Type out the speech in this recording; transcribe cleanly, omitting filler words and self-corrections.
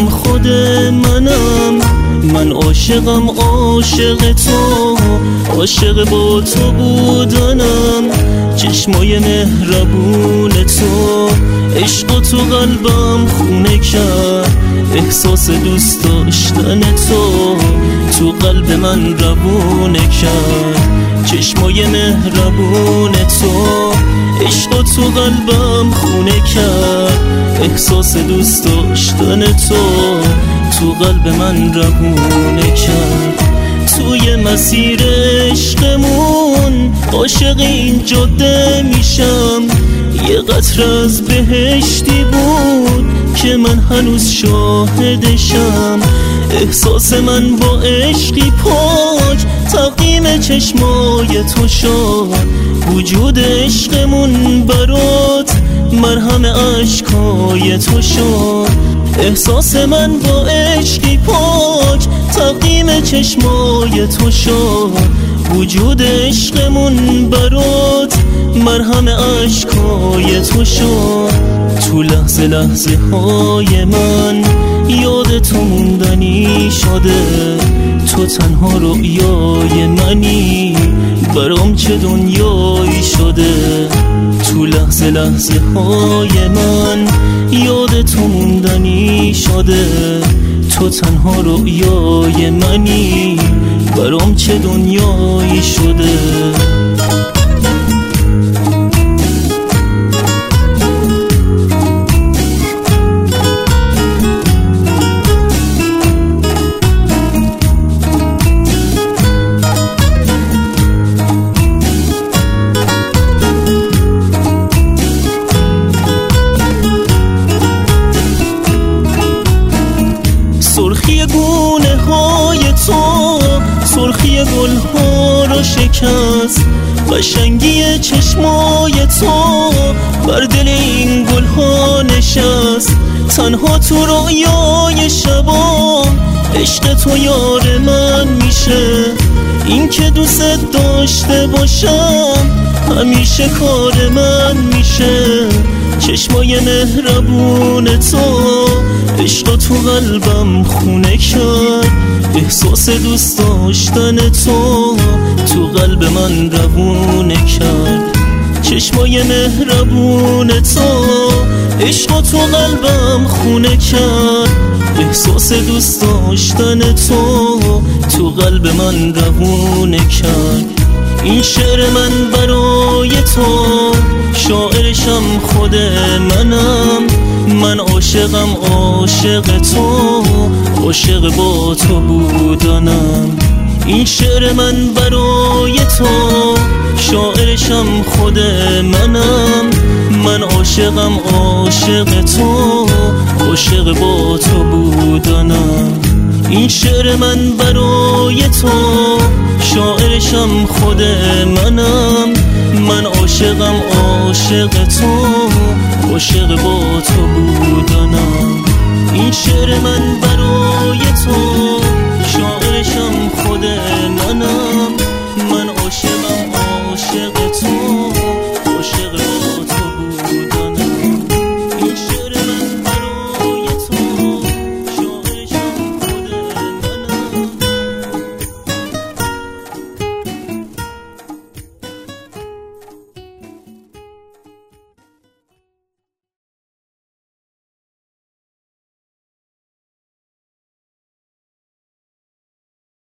قلبم خود منم، من عاشقم عاشق تو، عاشق با تو بودنم. چشمای مهربون تو عشق تو قلبم خونه کرد، احساس دوست داشتن تو قلب من روونه کرد. چشمای مهربون تو عشق تو قلبم خونه کرد، احساس دوست داشتن تو قلب من روونه کرد. توی مسیر عشقمون عاشق این جاده میشم، یه قطره از بهشتی بود که من هنوز شاهدشم. احساس من با عشقی پاک تقدیم چشمای تو شد، وجود عشقمون برات مرهم اشکای تو شد. احساس من با عشقی پاک تقدیم چشمای تو شد، وجود عشقمون برات مرهم اشکای تو شد. تو لحظه لحظه های من یاد تو موندنی شده، تو تنها رویای منی، برام چه دنیایی شده. تو لحظه لحظه های من یاد تو موندنی شده، تو تنها رویای منی، برام چه دنیایی شده. سرخی گونه های تو سرخی گل ها رو شکست، قشنگی چشمای تو بر دل این گل ها نشست. تنها تو رویای شبام عشق تو یار من میشه، این که دوست داشته باشم همیشه کار من میشه. چشمای مهربون تو عشق تو قلبم خونه کرد، احساس دوست داشتن تو قلب من روونه کرد. چشمای مهربون تو عشق تو قلبم خونه کرد، احساس دوست داشتن تو قلب من روونه کرد. این شعر من برای تو، شاعرشم خود منم، من عاشقم عاشق تو، عاشق با تو بودنم. این شعر من برای تو، شاعرشم خود منم، من عاشقم عاشق تو، عاشق با تو بودنم. این شعر من برای تو، شاعرشم خود منم، من عاشقم عاشق تو، عاشق با تو بودنم. این شعر من برای تو، شاعرشم خود منم، من عاشقم عاشق تو.